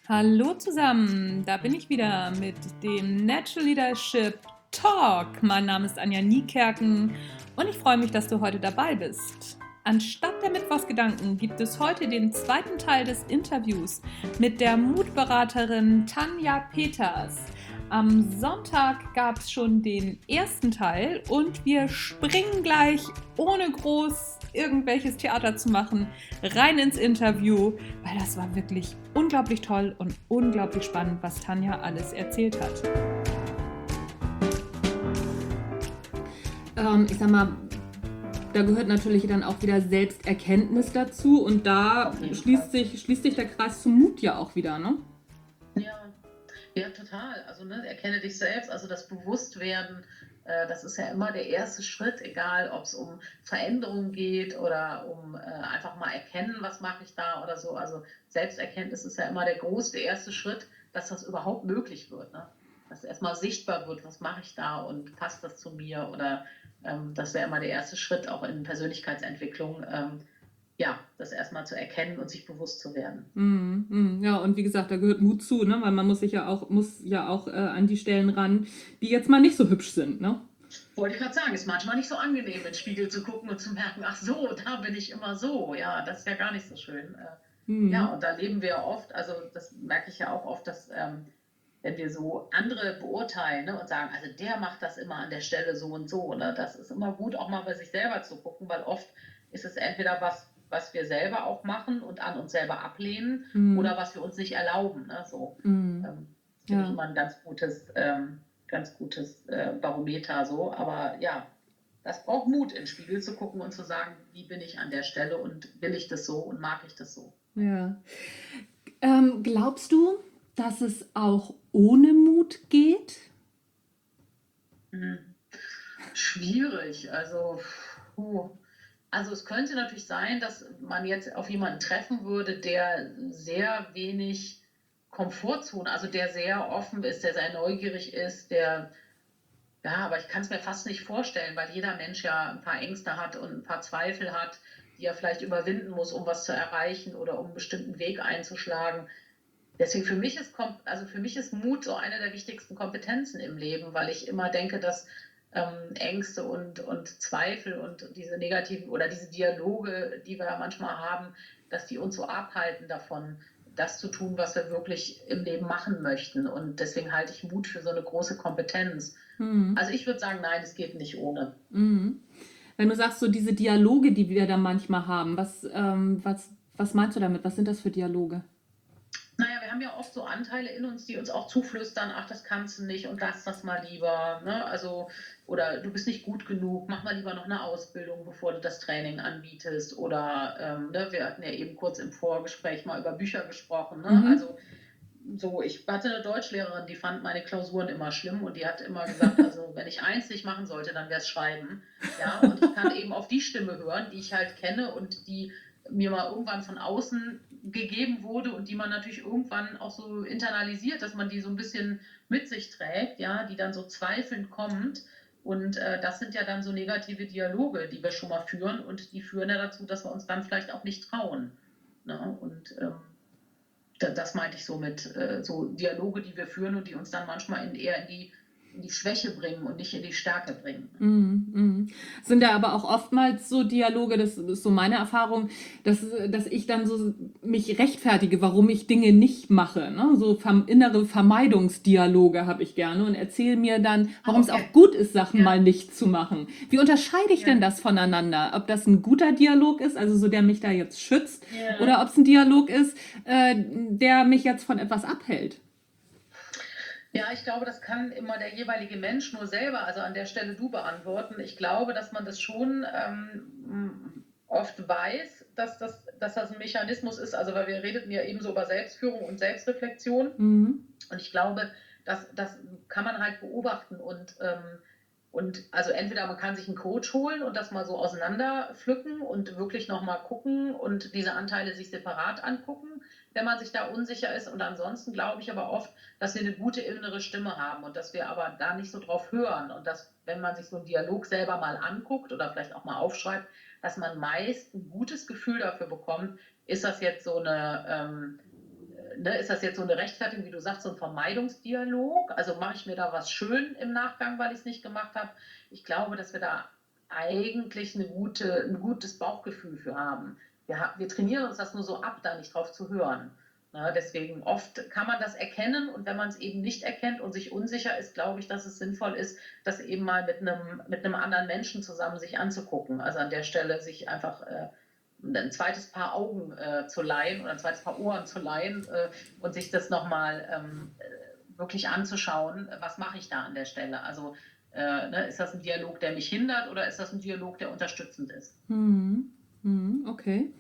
Hallo zusammen, da bin ich wieder mit dem Natural Leadership Talk. Mein Name ist Anja Niekerken und ich freue mich, dass du heute dabei bist. Anstatt der Mittwochsgedanken gibt es heute den zweiten Teil des Interviews mit der Mutberaterin Tanja Peters. Am Sonntag gab es schon den ersten Teil und wir springen gleich, ohne groß irgendwelches Theater zu machen, rein ins Interview, weil das war wirklich unglaublich toll und unglaublich spannend, was Tanja alles erzählt hat. Ich sag mal, da gehört natürlich dann auch wieder Selbsterkenntnis dazu und da schließt sich der Kreis zum Mut ja auch wieder, ne? Ja, total. Also erkenne dich selbst, also das Bewusstwerden, das ist ja immer der erste Schritt, egal ob es um Veränderung geht oder um einfach mal erkennen, was mache ich da oder so. Also Selbsterkenntnis ist ja immer der größte erste Schritt, dass das überhaupt möglich wird. Ne? Dass erstmal sichtbar wird, was mache ich da und passt das zu mir oder das wäre immer der erste Schritt auch in Persönlichkeitsentwicklung. Ja, das erstmal zu erkennen und sich bewusst zu werden. Ja, und wie gesagt, da gehört Mut zu, ne? Weil man muss ja auch an die Stellen ran, die jetzt mal nicht so hübsch sind, ne? Wollte ich gerade sagen, ist manchmal nicht so angenehm, in den Spiegel zu gucken und zu merken, ach so, da bin ich immer so. Ja, das ist ja gar nicht so schön. Ja, und da leben wir oft, also das merke ich ja auch oft, dass wenn wir so andere beurteilen, ne, und sagen, also der macht das immer an der Stelle so und so, ne, das ist immer gut, auch mal bei sich selber zu gucken, weil oft ist es entweder was wir selber auch machen und an uns selber ablehnen oder was wir uns nicht erlauben. Ne, so. Das finde ich immer ein ganz gutes Barometer so. Aber ja, das braucht Mut, in den Spiegel zu gucken und zu sagen, wie bin ich an der Stelle und will ich das so und mag ich das so. Ja. Glaubst du, dass es auch ohne Mut geht? Schwierig. Also es könnte natürlich sein, dass man jetzt auf jemanden treffen würde, der sehr wenig Komfortzone, also der sehr offen ist, der sehr neugierig ist, ja, aber ich kann es mir fast nicht vorstellen, weil jeder Mensch ja ein paar Ängste hat und ein paar Zweifel hat, die er vielleicht überwinden muss, um was zu erreichen oder um einen bestimmten Weg einzuschlagen. Deswegen für mich ist Mut so eine der wichtigsten Kompetenzen im Leben, weil ich immer denke, dass Ängste und Zweifel und diese negativen oder diese Dialoge, die wir ja manchmal haben, dass die uns so abhalten davon, das zu tun, was wir wirklich im Leben machen möchten. Und deswegen halte ich Mut für so eine große Kompetenz. Also ich würde sagen, nein, es geht nicht ohne. Wenn du sagst, so diese Dialoge, die wir da manchmal haben, was meinst du damit? Was sind das für Dialoge? Naja, wir haben ja oft so Anteile in uns, die uns auch zuflüstern, ach, das kannst du nicht und lass das mal lieber. Ne? Also, oder du bist nicht gut genug, mach mal lieber noch eine Ausbildung, bevor du das Training anbietest. Oder ne, wir hatten ja eben kurz im Vorgespräch mal über Bücher gesprochen. Ne? Also so, ich hatte eine Deutschlehrerin, die fand meine Klausuren immer schlimm und die hat immer gesagt, also wenn ich eins nicht machen sollte, dann wäre es Schreiben. Ja, und ich kann eben auf die Stimme hören, die ich halt kenne und die mir mal irgendwann von außen gegeben wurde und die man natürlich irgendwann auch so internalisiert, dass man die so ein bisschen mit sich trägt, ja, die dann so zweifelnd kommt. Und das sind ja dann so negative Dialoge, die wir schon mal führen und die führen ja dazu, dass wir uns dann vielleicht auch nicht trauen. Ne? Und das meinte ich so mit so Dialoge, die wir führen und die uns dann manchmal eher in die Schwäche bringen und nicht in die Stärke bringen. Sind ja aber auch oftmals so Dialoge, das ist so meine Erfahrung, dass ich dann so mich rechtfertige, warum ich Dinge nicht mache. Ne? So innere Vermeidungsdialoge habe ich gerne und erzähle mir dann, warum es auch gut ist, Sachen mal nicht zu machen. Wie unterscheide ich denn das voneinander? Ob das ein guter Dialog ist, also so der mich da jetzt schützt, oder ob es ein Dialog ist, der mich jetzt von etwas abhält? Ja, ich glaube, das kann immer der jeweilige Mensch nur selber, also an der Stelle du beantworten. Ich glaube, dass man das schon oft weiß, dass das ein Mechanismus ist, also weil wir redeten ja eben so über Selbstführung und Selbstreflexion. Und ich glaube, das kann man halt beobachten und also entweder man kann sich einen Coach holen und das mal so auseinander pflücken und wirklich nochmal gucken und diese Anteile sich separat angucken, wenn man sich da unsicher ist. Und ansonsten glaube ich aber oft, dass wir eine gute innere Stimme haben und dass wir aber da nicht so drauf hören. Und dass, wenn man sich so einen Dialog selber mal anguckt oder vielleicht auch mal aufschreibt, dass man meist ein gutes Gefühl dafür bekommt, ist das jetzt so eine ne, ist das jetzt so eine Rechtfertigung, wie du sagst, so ein Vermeidungsdialog? Also mache ich mir da was schön im Nachgang, weil ich es nicht gemacht habe? Ich glaube, dass wir da eigentlich ein gutes Bauchgefühl für haben. Wir trainieren uns das nur so ab, da nicht drauf zu hören. Ne, deswegen oft kann man das erkennen und wenn man es eben nicht erkennt und sich unsicher ist, glaube ich, dass es sinnvoll ist, das eben mal mit einem anderen Menschen zusammen sich anzugucken. Also an der Stelle sich einfach ein zweites Paar Augen zu leihen oder ein zweites Paar Ohren zu leihen und sich das nochmal wirklich anzuschauen, was mache ich da an der Stelle. Also ne, ist das ein Dialog, der mich hindert oder ist das ein Dialog, der unterstützend ist? Okay.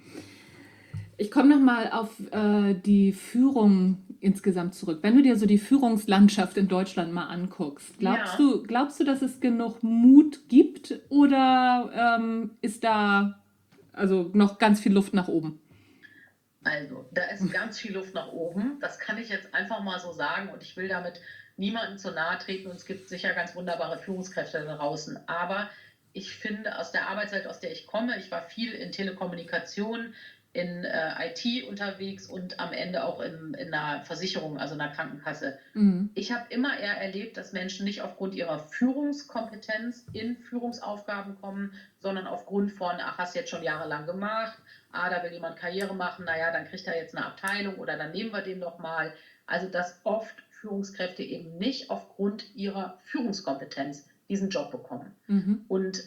Ich komme nochmal auf die Führung insgesamt zurück. Wenn du dir so die Führungslandschaft in Deutschland mal anguckst, Ja, glaubst du, dass es genug Mut gibt oder ist da also noch ganz viel Luft nach oben? also da ist ganz viel Luft nach oben. Das kann ich jetzt einfach mal so sagen und ich will damit niemandem zu nahe treten und es gibt sicher ganz wunderbare Führungskräfte da draußen. Aber ich finde aus der Arbeitswelt, aus der ich komme, ich war viel in Telekommunikation, in IT unterwegs und am Ende auch in einer Versicherung, also in einer Krankenkasse. Mhm. Ich habe immer eher erlebt, dass Menschen nicht aufgrund ihrer Führungskompetenz in Führungsaufgaben kommen, sondern aufgrund von, ach, hast du jetzt schon jahrelang gemacht, da will jemand Karriere machen, naja, dann kriegt er jetzt eine Abteilung oder dann nehmen wir den noch mal. Also dass oft Führungskräfte eben nicht aufgrund ihrer Führungskompetenz diesen Job bekommen. Mhm. Und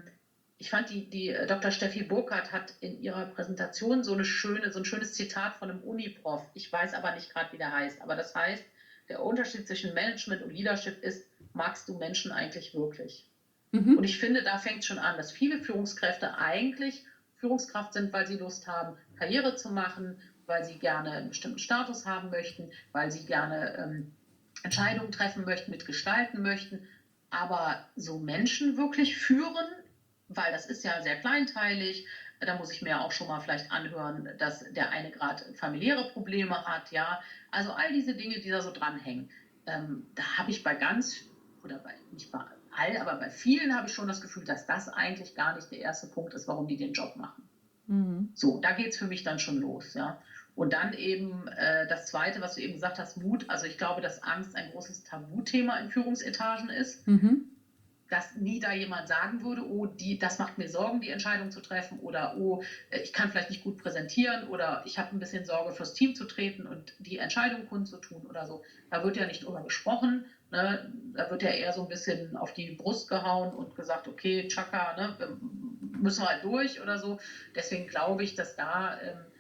ich fand, die Dr. Steffi Burkhardt hat in ihrer Präsentation so ein schönes Zitat von einem Uniprof. Ich weiß aber nicht gerade, wie der heißt. Aber das heißt, der Unterschied zwischen Management und Leadership ist, magst du Menschen eigentlich wirklich? Und Mhm. ich finde, da fängt es schon an, dass viele Führungskräfte eigentlich Führungskraft sind, weil sie Lust haben, Karriere zu machen, weil sie gerne einen bestimmten Status haben möchten, weil sie gerne Entscheidungen treffen möchten, mitgestalten möchten. Aber so Menschen wirklich führen, weil das ist ja sehr kleinteilig, da muss ich mir auch schon mal vielleicht anhören, dass der eine gerade familiäre Probleme hat, ja. Also all diese Dinge, die da so dranhängen. Da habe ich bei ganz, oder bei, nicht bei allen, aber bei vielen habe ich schon das Gefühl, dass das eigentlich gar nicht der erste Punkt ist, warum die den Job machen. Mhm. So, da geht es für mich dann schon los, ja. Und dann eben das Zweite, was du eben gesagt hast, Mut. Also ich glaube, dass Angst ein großes Tabuthema in Führungsetagen ist, Mhm. dass nie da jemand sagen würde, oh, das macht mir Sorgen, die Entscheidung zu treffen oder oh, ich kann vielleicht nicht gut präsentieren oder ich habe ein bisschen Sorge, fürs Team zu treten und die Entscheidung kundzutun oder so. Da wird ja nicht drüber gesprochen, ne? Da wird ja eher so ein bisschen auf die Brust gehauen und gesagt, okay, Chaka, ne, müssen wir halt durch oder so. Deswegen glaube ich, dass da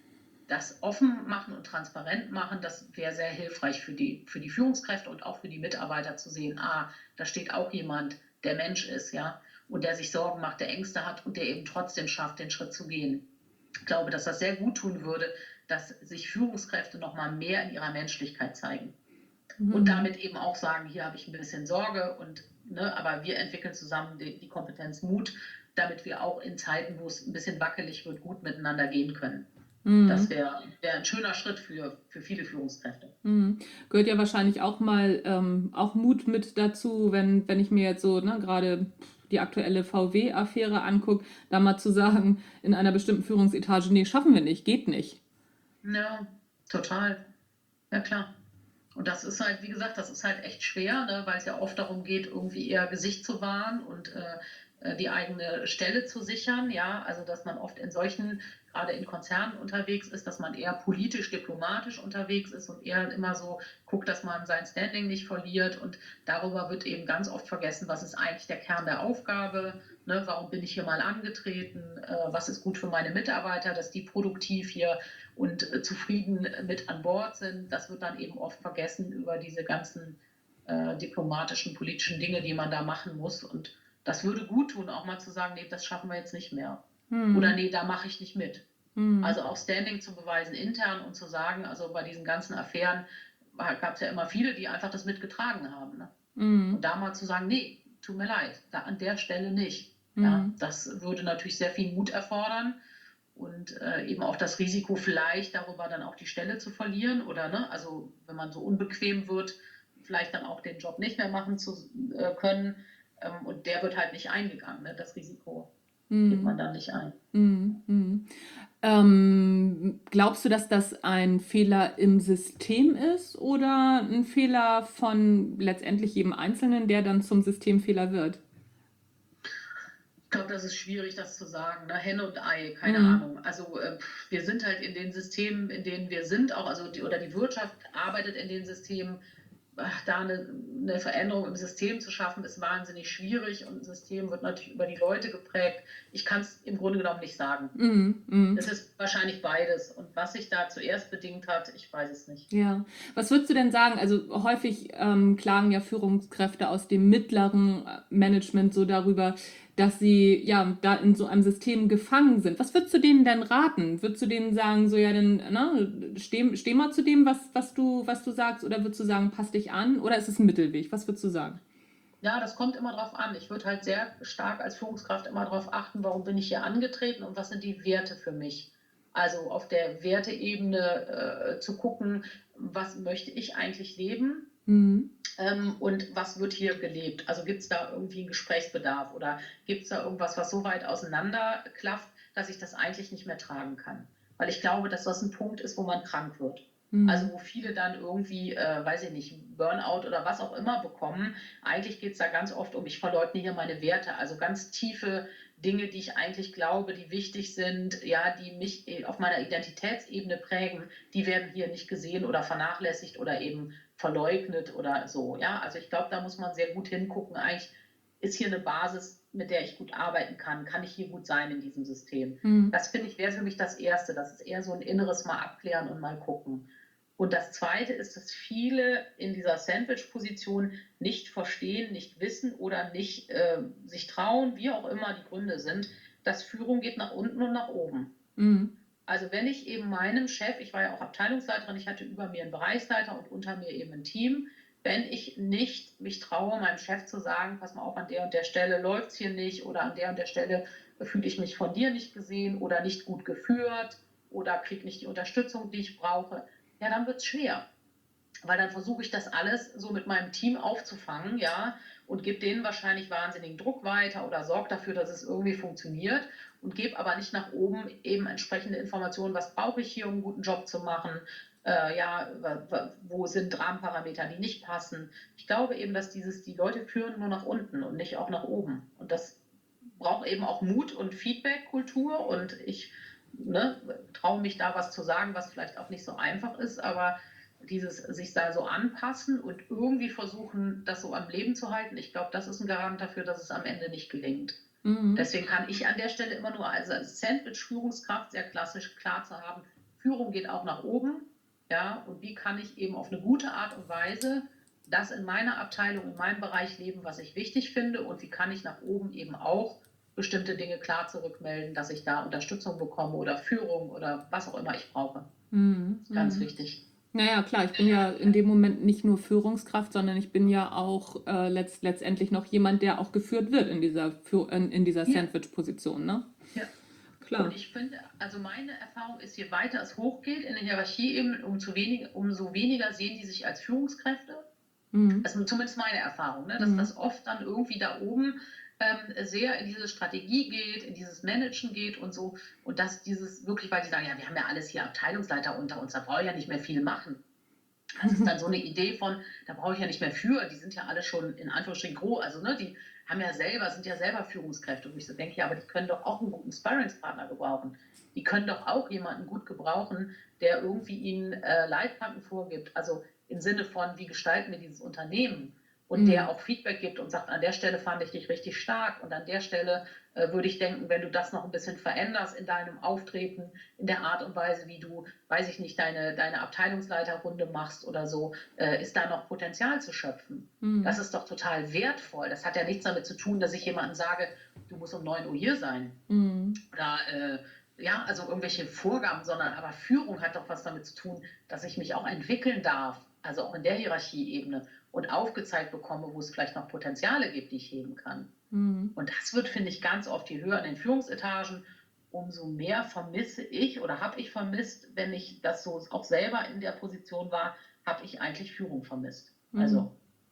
das offen machen und transparent machen, das wäre sehr hilfreich für die Führungskräfte und auch für die Mitarbeiter zu sehen, da steht auch jemand, der Mensch ist, ja, und der sich Sorgen macht, der Ängste hat und der eben trotzdem schafft, den Schritt zu gehen. Ich glaube, dass das sehr gut tun würde, dass sich Führungskräfte noch mal mehr in ihrer Menschlichkeit zeigen und Mhm. damit eben auch sagen, hier habe ich ein bisschen Sorge und ne, aber wir entwickeln zusammen die Kompetenz Mut, damit wir auch in Zeiten, wo es ein bisschen wackelig wird, gut miteinander gehen können. Das Mhm. wäre ein schöner Schritt für viele Führungskräfte. Mhm. Gehört ja wahrscheinlich auch mal auch Mut mit dazu, wenn ich mir jetzt so ne, gerade die aktuelle VW-Affäre angucke, da mal zu sagen, in einer bestimmten Führungsetage, nee, schaffen wir nicht, geht nicht. Ja, total. Ja, klar. Und das ist halt, wie gesagt, das ist halt echt schwer, ne, weil es ja oft darum geht, irgendwie eher Gesicht zu wahren und die eigene Stelle zu sichern. Ja, also dass man oft in solchen, gerade in Konzernen unterwegs ist, dass man eher politisch, diplomatisch unterwegs ist und eher immer so guckt, dass man sein Standing nicht verliert. Und darüber wird eben ganz oft vergessen, was ist eigentlich der Kern der Aufgabe. Ne, warum bin ich hier mal angetreten? Was ist gut für meine Mitarbeiter, dass die produktiv hier und zufrieden mit an Bord sind. Das wird dann eben oft vergessen über diese ganzen diplomatischen, politischen Dinge, die man da machen muss. Und das würde gut tun, auch mal zu sagen, nee, das schaffen wir jetzt nicht mehr. Oder Hm. nee, da mache ich nicht mit. Hm. Also auch Standing zu beweisen intern und zu sagen, also bei diesen ganzen Affären gab es ja immer viele, die einfach das mitgetragen haben. Ne? Hm. Und da mal zu sagen, nee, tut mir leid, da an der Stelle nicht. Ja, Hm. das würde natürlich sehr viel Mut erfordern und eben auch das Risiko vielleicht darüber dann auch die Stelle zu verlieren oder ne, also wenn man so unbequem wird, vielleicht dann auch den Job nicht mehr machen zu können und der wird halt nicht eingegangen. Ne? Das Risiko geht Hm. man dann nicht ein. Hm. Hm. Glaubst du, dass das ein Fehler im System ist oder ein Fehler von letztendlich jedem Einzelnen, der dann zum Systemfehler wird? Ich glaube, das ist schwierig, das zu sagen. Ne? Henne und Ei, keine Mhm. Ahnung. Also wir sind halt in den Systemen, in denen wir sind, auch also oder die Wirtschaft arbeitet in den Systemen. Da eine Veränderung im System zu schaffen, ist wahnsinnig schwierig und ein System wird natürlich über die Leute geprägt. Ich kann es im Grunde genommen nicht sagen. Mhm. Mhm. Es ist wahrscheinlich beides. Und was sich da zuerst bedingt hat, ich weiß es nicht. Ja. Was würdest du denn sagen? Also häufig klagen ja Führungskräfte aus dem mittleren Management so darüber, dass sie ja da in so einem System gefangen sind. Was würdest du denen denn raten? Würdest du denen sagen, so ja, dann steh mal zu dem, was du sagst, oder würdest du sagen, pass dich an? Oder ist es ein Mittelweg? Was würdest du sagen? Ja, das kommt immer drauf an. Ich würde halt sehr stark als Führungskraft immer darauf achten, warum bin ich hier angetreten und was sind die Werte für mich. Also auf der Werteebene zu gucken, was möchte ich eigentlich leben Mhm. und was wird hier gelebt. Also gibt es da irgendwie einen Gesprächsbedarf oder gibt es da irgendwas, was so weit auseinanderklafft, dass ich das eigentlich nicht mehr tragen kann. Weil ich glaube, dass das ein Punkt ist, wo man krank wird. Also Mhm. wo viele dann irgendwie, weiß ich nicht, Burnout oder was auch immer bekommen. Eigentlich geht es da ganz oft um, ich verleugne hier meine Werte, also ganz tiefe Dinge, die ich eigentlich glaube, die wichtig sind, ja, die mich auf meiner Identitätsebene prägen, die werden hier nicht gesehen oder vernachlässigt oder eben verleugnet oder so. Ja, also ich glaube, da muss man sehr gut hingucken. Eigentlich ist hier eine Basis, mit der ich gut arbeiten kann ich hier gut sein in diesem System. Mhm. Das finde ich wäre für mich das Erste. Das ist eher so ein inneres Mal abklären und mal gucken. Und das Zweite ist, dass viele in dieser Sandwich-Position nicht verstehen, nicht wissen oder nicht sich trauen, wie auch immer die Gründe sind, dass Führung geht nach unten und nach oben. Mhm. Also wenn ich eben meinem Chef, ich war ja auch Abteilungsleiterin, ich hatte über mir einen Bereichsleiter und unter mir eben ein Team, wenn ich nicht mich traue, meinem Chef zu sagen, pass mal auf, an der und der Stelle läuft es hier nicht oder an der und der Stelle fühle ich mich von dir nicht gesehen oder nicht gut geführt oder kriege nicht die Unterstützung, die ich brauche, ja, dann wird es schwer. Weil dann versuche ich das alles so mit meinem Team aufzufangen, ja, und gebe denen wahrscheinlich wahnsinnigen Druck weiter oder sorge dafür, dass es irgendwie funktioniert und gebe aber nicht nach oben eben entsprechende Informationen, was brauche ich hier, um einen guten Job zu machen, ja, wo sind Rahmenparameter, die nicht passen. Ich glaube eben, dass die Leute führen nur nach unten und nicht auch nach oben. Und das braucht eben auch Mut und Feedback-Kultur und ich ne, traue mich da was zu sagen, was vielleicht auch nicht so einfach ist, aber dieses sich da so anpassen und irgendwie versuchen, das so am Leben zu halten, ich glaube, das ist ein Garant dafür, dass es am Ende nicht gelingt. Mhm. Deswegen kann ich an der Stelle immer nur als Sandwich-Führungskraft sehr klassisch klar zu haben, Führung geht auch nach oben. Ja, und wie kann ich eben auf eine gute Art und Weise das in meiner Abteilung, in meinem Bereich leben, was ich wichtig finde und wie kann ich nach oben eben auch bestimmte Dinge klar zurückmelden, dass ich da Unterstützung bekomme oder Führung oder was auch immer ich brauche. Mhm. Ganz Mhm. wichtig. Naja, klar, ich bin ja in dem Moment nicht nur Führungskraft, sondern ich bin ja auch letztendlich noch jemand, der auch geführt wird in dieser Ja, Sandwich-Position, ne? ja. Und Klar. ich finde, also meine Erfahrung ist, je weiter es hochgeht in der Hierarchie eben, umso weniger sehen die sich als Führungskräfte. Mhm. Das ist zumindest meine Erfahrung, ne? Dass Mhm. das oft dann irgendwie da oben sehr in diese Strategie geht, in dieses Managen geht und so. Und dass dieses wirklich, weil die sagen, ja, wir haben ja alles hier Abteilungsleiter unter uns, da brauche ich ja nicht mehr viel machen. Das ist dann so eine Idee von, da brauche ich ja nicht mehr für, die sind ja alle schon in Anführungsstrichen groß, also ne, die haben ja selber, sind ja selber Führungskräfte. Und ich so denke, ja, aber die können doch auch einen guten Sparringspartner gebrauchen. Die können doch auch jemanden gut gebrauchen, der irgendwie ihnen Leitplanken vorgibt. Also im Sinne von, wie gestalten wir dieses Unternehmen? Und der Mhm. auch Feedback gibt und sagt, an der Stelle fand ich dich richtig stark und an der Stelle würde ich denken, wenn du das noch ein bisschen veränderst in deinem Auftreten, in der Art und Weise, wie du, weiß ich nicht, deine Abteilungsleiterrunde machst oder so, ist da noch Potenzial zu schöpfen. Das Mhm. ist doch total wertvoll. Das hat ja nichts damit zu tun, dass ich jemandem sage, du musst um 9 Uhr hier sein. Mhm. Oder ja, also irgendwelche Vorgaben, sondern aber Führung hat doch was damit zu tun, dass ich mich auch entwickeln darf, also auch in der Hierarchieebene und aufgezeigt bekomme, wo es vielleicht noch Potenziale gibt, die ich heben kann. Mhm. Und das wird, finde ich, ganz oft, je höher in den Führungsetagen, umso mehr vermisse ich oder habe ich vermisst, wenn ich das so auch selber in der Position war, habe ich eigentlich Führung vermisst. Mhm. Also,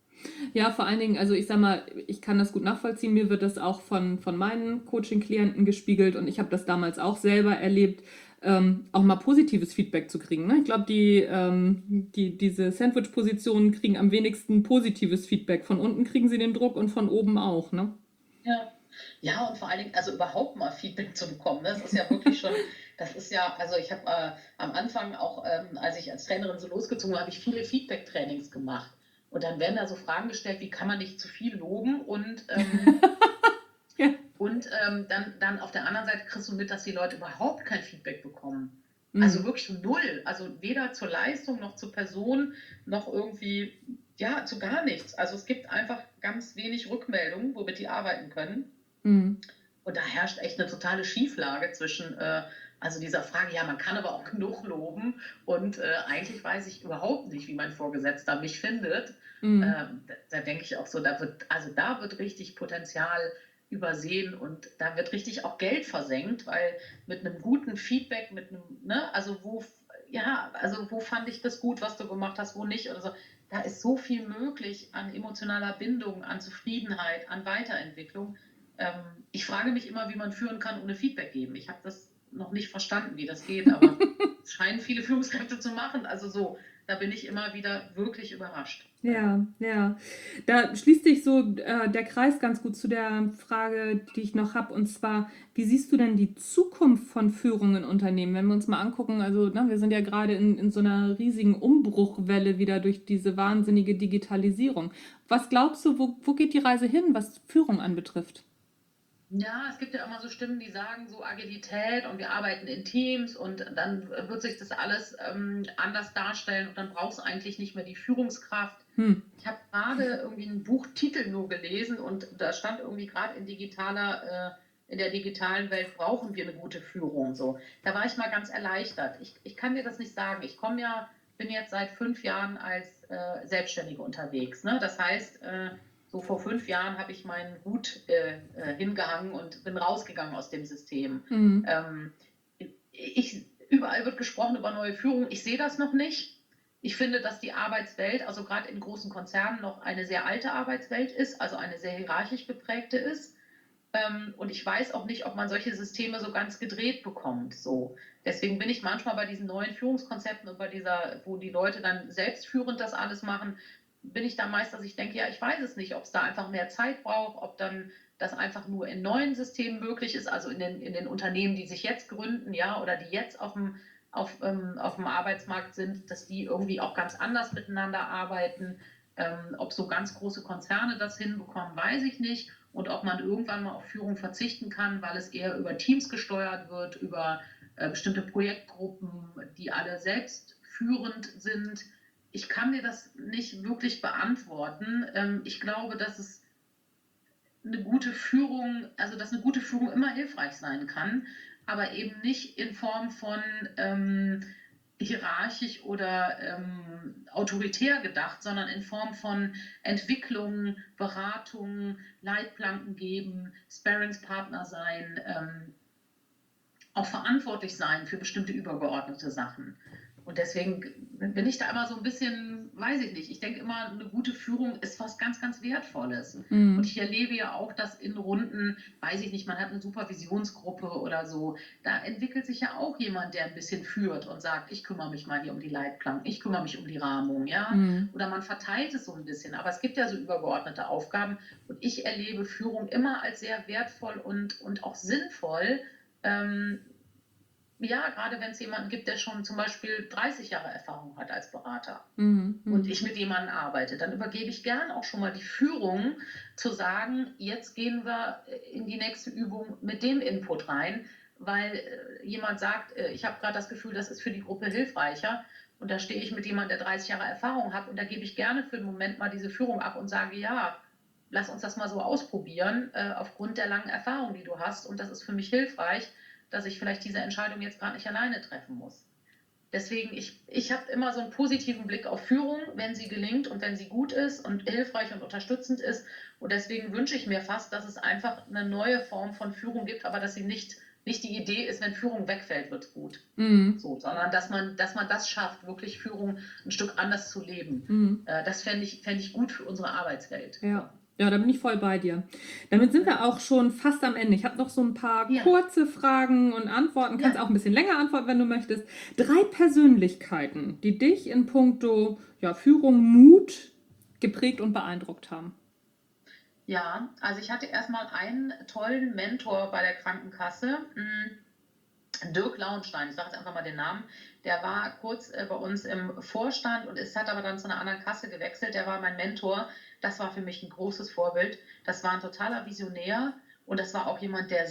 Ja, vor allen Dingen, also ich sag mal, ich kann das gut nachvollziehen. Mir wird das auch von meinen Coaching-Klienten gespiegelt und ich habe das damals auch selber erlebt. auch mal positives Feedback zu kriegen. Ne? Ich glaube, diese Sandwich-Positionen kriegen am wenigsten positives Feedback. Von unten kriegen sie den Druck und von oben auch. Ne? Ja. Ja, und vor allen Dingen, also überhaupt mal Feedback zu bekommen. Ne? Das ist ja wirklich schon, das ist ja, also ich habe am Anfang auch, als ich als Trainerin so losgezogen war, habe ich viele Feedback-Trainings gemacht. Und dann werden da so Fragen gestellt, wie kann man nicht zu viel loben Ja. dann auf der anderen Seite kriegst du mit, dass die Leute überhaupt kein Feedback bekommen. Also Mhm. wirklich null. Also weder zur Leistung noch zur Person noch irgendwie, ja, zu gar nichts. Also es gibt einfach ganz wenig Rückmeldungen, womit die arbeiten können. Mhm. Und da herrscht echt eine totale Schieflage zwischen, also dieser Frage, ja, man kann aber auch genug loben und eigentlich weiß ich überhaupt nicht, wie mein Vorgesetzter mich findet. Mhm. Da denke ich auch so, da wird richtig Potenzial übersehen und da wird richtig auch Geld versenkt, weil mit einem guten Feedback, mit einem, ne, also wo fand ich das gut, was du gemacht hast, wo nicht oder so, da ist so viel möglich an emotionaler Bindung, an Zufriedenheit, an Weiterentwicklung. Ich frage mich immer, wie man führen kann ohne Feedback geben. Ich habe das noch nicht verstanden, wie das geht, aber es scheinen viele Führungskräfte zu machen. Also so, da bin ich immer wieder wirklich überrascht. Ja, ja. Da schließt sich so der Kreis ganz gut zu der Frage, die ich noch habe, und zwar, wie siehst du denn die Zukunft von Führung in Unternehmen? Wenn wir uns mal angucken, also ne, wir sind ja gerade in so einer riesigen Umbruchwelle wieder durch diese wahnsinnige Digitalisierung. Was glaubst du, wo geht die Reise hin, was Führung anbetrifft? Ja, es gibt ja immer so Stimmen, die sagen so Agilität und wir arbeiten in Teams und dann wird sich das alles anders darstellen und dann brauchst du eigentlich nicht mehr die Führungskraft. Hm. Ich habe gerade irgendwie einen Buchtitel nur gelesen und da stand irgendwie gerade in der digitalen Welt brauchen wir eine gute Führung. So, da war ich mal ganz erleichtert. Ich kann dir das nicht sagen. Bin jetzt seit 5 Jahren als Selbstständige unterwegs. Ne? Das heißt, so vor 5 Jahren habe ich meinen Hut hingehangen und bin rausgegangen aus dem System. Hm. Ähm, Überall wird gesprochen über neue Führung. Ich sehe das noch nicht. Ich finde, dass die Arbeitswelt, also gerade in großen Konzernen, noch eine sehr alte Arbeitswelt ist, also eine sehr hierarchisch geprägte ist. Und ich weiß auch nicht, ob man solche Systeme so ganz gedreht bekommt. So. Deswegen bin ich manchmal bei diesen neuen Führungskonzepten und wo die Leute dann selbstführend das alles machen, bin ich da meist, dass ich denke, ja, ich weiß es nicht, ob es da einfach mehr Zeit braucht, ob dann das einfach nur in neuen Systemen möglich ist, also in den Unternehmen, die sich jetzt gründen, ja, oder die jetzt auf dem Arbeitsmarkt sind, dass die irgendwie auch ganz anders miteinander arbeiten. Ob so ganz große Konzerne das hinbekommen, weiß ich nicht. Und ob man irgendwann mal auf Führung verzichten kann, weil es eher über Teams gesteuert wird, über bestimmte Projektgruppen, die alle selbst führend sind. Ich kann dir das nicht wirklich beantworten. Ich glaube, dass eine gute Führung immer hilfreich sein kann, aber eben nicht in Form von hierarchisch oder autoritär gedacht, sondern in Form von Entwicklung, Beratung, Leitplanken geben, Sparringspartner sein, auch verantwortlich sein für bestimmte übergeordnete Sachen. Und deswegen bin ich da immer so ein bisschen, weiß ich nicht, ich denke immer, eine gute Führung ist was ganz, ganz Wertvolles. Und Hm. ich erlebe ja auch, dass in Runden, weiß ich nicht, man hat eine Supervisionsgruppe oder so, da entwickelt sich ja auch jemand, der ein bisschen führt und sagt, ich kümmere mich mal hier um die Leitplanken, ich kümmere mich um die Rahmung, ja. Hm. Oder man verteilt es so ein bisschen. Aber es gibt ja so übergeordnete Aufgaben. Und ich erlebe Führung immer als sehr wertvoll und auch sinnvoll, ähm, ja, gerade wenn es jemanden gibt, der schon zum Beispiel 30 Jahre Erfahrung hat als Berater Hm. und Hm. ich mit jemandem arbeite, dann übergebe ich gern auch schon mal die Führung, zu sagen, jetzt gehen wir in die nächste Übung mit dem Input rein, weil jemand sagt, ich habe gerade das Gefühl, das ist für die Gruppe hilfreicher. Und da stehe ich mit jemandem, der 30 Jahre Erfahrung hat und da gebe ich gerne für einen Moment mal diese Führung ab und sage, ja, lass uns das mal so ausprobieren, aufgrund der langen Erfahrung, die du hast. Und das ist für mich hilfreich, dass ich vielleicht diese Entscheidung jetzt gerade nicht alleine treffen muss. Deswegen, ich habe immer so einen positiven Blick auf Führung, wenn sie gelingt und wenn sie gut ist und hilfreich und unterstützend ist. Und deswegen wünsche ich mir fast, dass es einfach eine neue Form von Führung gibt, aber dass sie nicht die Idee ist, wenn Führung wegfällt, wird es gut. Hm. So, sondern dass man das schafft, wirklich Führung ein Stück anders zu leben. Hm. Das fände ich gut für unsere Arbeitswelt. Ja. Ja, da bin ich voll bei dir. Damit sind wir auch schon fast am Ende. Ich habe noch so ein paar Ja, kurze Fragen und Antworten. Kannst ja, auch ein bisschen länger antworten, wenn du möchtest. 3 Persönlichkeiten, die dich in puncto Führung, Mut geprägt und beeindruckt haben. ja. Also ich hatte erstmal einen tollen Mentor bei der Krankenkasse. Dirk Lauenstein, ich sage jetzt einfach mal den Namen, der war kurz bei uns im Vorstand und hat aber dann zu einer anderen Kasse gewechselt. Der war mein Mentor. Das war für mich ein großes Vorbild. Das war ein totaler Visionär und das war auch jemand, der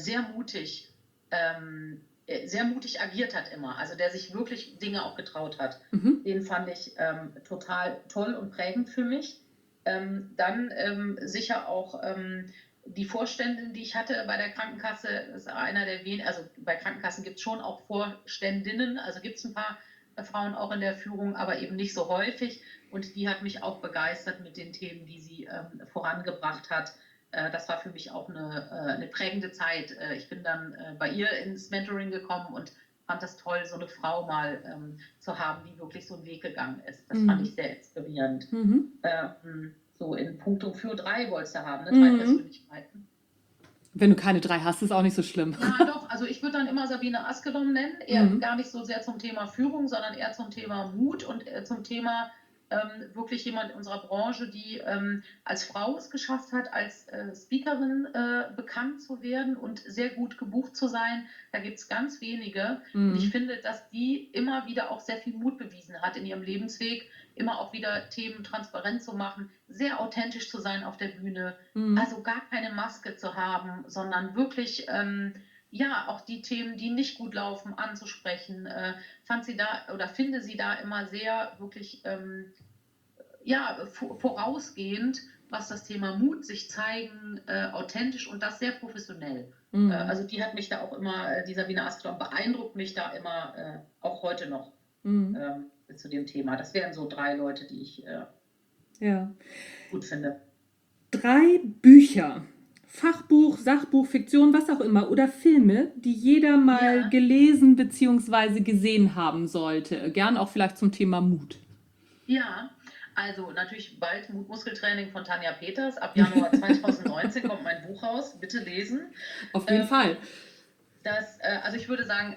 sehr mutig agiert hat immer. Also der sich wirklich Dinge auch getraut hat. Mhm. Den fand ich total toll und prägend für mich. Dann sicher auch die Vorständin, die ich hatte bei der Krankenkasse, ist einer der wenigen, also bei Krankenkassen gibt es schon auch Vorständinnen, also gibt es ein paar Frauen auch in der Führung, aber eben nicht so häufig. Und die hat mich auch begeistert mit den Themen, die sie vorangebracht hat. Das war für mich auch eine prägende Zeit. Ich bin dann bei ihr ins Mentoring gekommen und fand das toll, so eine Frau mal zu haben, die wirklich so einen Weg gegangen ist. Das fand ich Mhm. sehr inspirierend. Mhm. So in puncto für 3 wolltest du haben, ne? 3 Mhm. Persönlichkeiten. Wenn du keine 3 hast, ist auch nicht so schlimm. Ja, doch, also ich würde dann immer Sabine Askedom nennen, eher Mhm. gar nicht so sehr zum Thema Führung, sondern eher zum Thema Mut und zum Thema wirklich jemand in unserer Branche, die als Frau es geschafft hat, als Speakerin bekannt zu werden und sehr gut gebucht zu sein. Da gibt es ganz wenige. Und ich Mhm. finde, dass die immer wieder auch sehr viel Mut bewiesen hat in ihrem Lebensweg, immer auch wieder Themen transparent zu machen, sehr authentisch zu sein auf der Bühne, Mhm. also gar keine Maske zu haben, sondern wirklich ja, auch die Themen, die nicht gut laufen, anzusprechen. Fand sie da oder finde sie da immer sehr wirklich ja, vorausgehend, was das Thema Mut, sich zeigen, authentisch und das sehr professionell. Mhm. Also die hat mich da auch immer, die Sabine Asklon beeindruckt mich da immer, auch heute noch Mhm. zu dem Thema. Das wären so 3 Leute, die ich Ja. gut finde. 3 Bücher, Fachbuch, Sachbuch, Fiktion, was auch immer, oder Filme, die jeder mal Ja, gelesen bzw. gesehen haben sollte. Gern auch vielleicht zum Thema Mut. ja. Also natürlich bald Muskeltraining von Tanja Peters. Ab Januar 2019 kommt mein Buch raus. Bitte lesen. Auf jeden Fall. Ähm, also ich würde sagen,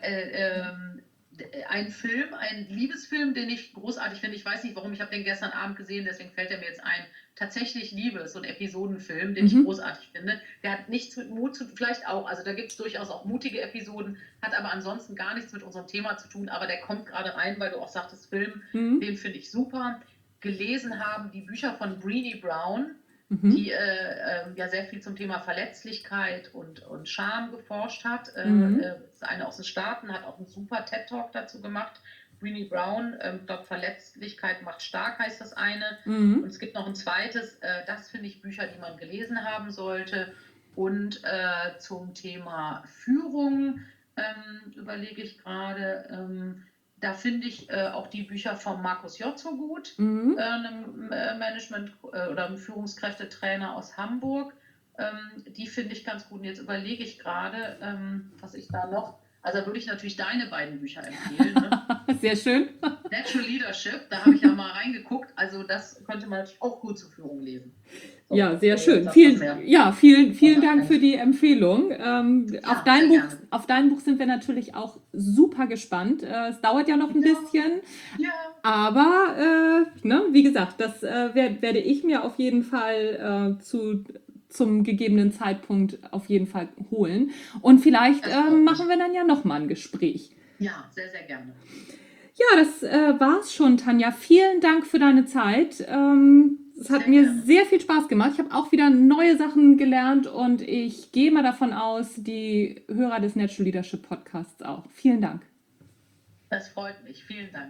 ein Film, ein Liebesfilm, den ich großartig finde. Ich weiß nicht warum, ich habe den gestern Abend gesehen, deswegen fällt er mir jetzt ein. Tatsächlich Liebe ist so ein Episodenfilm, den ich Mhm. großartig finde. Der hat nichts mit Mut zu tun, vielleicht auch, also da gibt es durchaus auch mutige Episoden, hat aber ansonsten gar nichts mit unserem Thema zu tun, aber der kommt gerade rein, weil du auch sagtest, Film, Mhm. den finde ich super. Gelesen haben die Bücher von Brené Brown, Mhm. die ja sehr viel zum Thema Verletzlichkeit und Scham geforscht hat. Mhm. Ist eine aus den Staaten, hat auch einen super TED-Talk dazu gemacht. Brené Brown, ich glaube, Verletzlichkeit macht stark heißt das eine. Und Mhm. es gibt noch ein zweites, das finde ich Bücher, die man gelesen haben sollte. Und zum Thema Führung überlege ich gerade, da finde ich auch die Bücher von Markus Jotzo gut, Mhm. einem Management- oder einem Führungskräftetrainer aus Hamburg. Die finde ich ganz gut. Und jetzt überlege ich gerade, was ich da noch. Also da würde ich natürlich deine beiden Bücher empfehlen. Ne? Sehr schön. Natural Leadership, da habe ich ja mal reingeguckt. Also das könnte man natürlich auch gut zur Führung lesen. So, Ja, das sehr wäre jetzt schön. das, was mir Vielen Dank für die Empfehlung. Ja, sehr gerne. Auf dein Buch sind wir natürlich auch super gespannt. Es dauert ja noch ein Ja, bisschen, ja, aber ne, wie gesagt, das werde ich mir auf jeden Fall zum gegebenen Zeitpunkt auf jeden Fall holen. Und vielleicht das freut machen mich. wir dann ja nochmal ein Gespräch. Ja, sehr, sehr gerne. Ja, das war's schon, Tanja. Vielen Dank für deine Zeit. Es hat Sehr mir gerne. sehr viel Spaß gemacht. Ich habe auch wieder neue Sachen gelernt und ich gehe mal davon aus, die Hörer des Natural Leadership Podcasts auch. Vielen Dank. Das freut mich. Vielen Dank.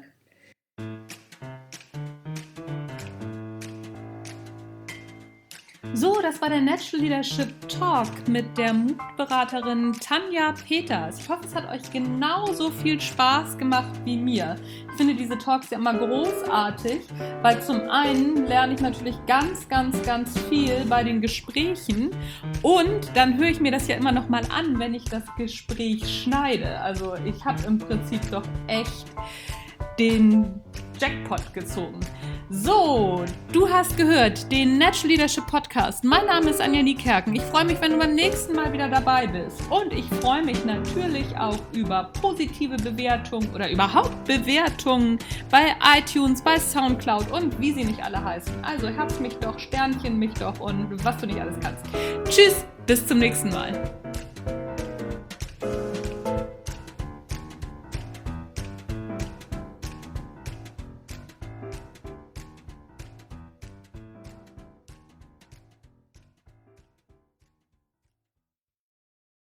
So, das war der Natural Leadership Talk mit der Mutberaterin Tanja Peters. Ich hoffe, es hat euch genauso viel Spaß gemacht wie mir. Ich finde diese Talks ja immer großartig, weil zum einen lerne ich natürlich ganz, ganz, ganz viel bei den Gesprächen und dann höre ich mir das ja immer noch mal an, wenn ich das Gespräch schneide. Also ich habe im Prinzip doch echt den Jackpot gezogen. So, du hast gehört den Natural Leadership Podcast. Mein Name ist Anja Niekerken. Ich freue mich, wenn du beim nächsten Mal wieder dabei bist. Und ich freue mich natürlich auch über positive Bewertungen oder überhaupt Bewertungen bei iTunes, bei Soundcloud und wie sie nicht alle heißen. Also herz mich doch, Sternchen mich doch und was du nicht alles kannst. Tschüss, bis zum nächsten Mal.